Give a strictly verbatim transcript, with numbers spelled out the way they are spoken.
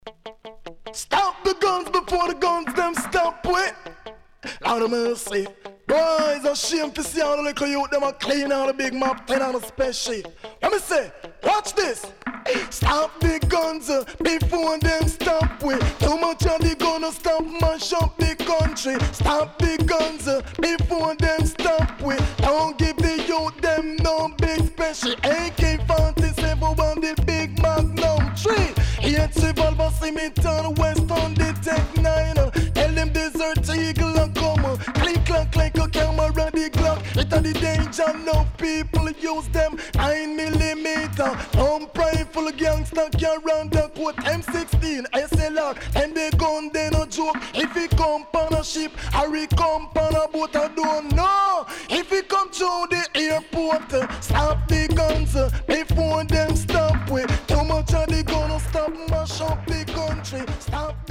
Stop the guns before the guns them stop with. Lord of mercy. Boys, a shame to see all the little youth them a clean all the big map ten on a spaceship. Let me say, watch this. Stop the guns uh, before them stop with. Too much of the gonna stop mash up the country. Stop the guns uh, before them stop with. Don't give the youth them no big special. A K forty-seven on the big Magnum tree. Here Revolver Scimitar West on the Tech nine. Tell them Desert Eagle and come. Click clack like a camera the Glock. It are the danger no people use them nine millimeter. Don't pray full gangster carry around the quote M sixteen S L R. And they gun they no joke. If he come on a ship or he come on a boat I don't know. If he come through the airport, stop the guns before them stop with. Too much of the gonna stop mash up the country. Stop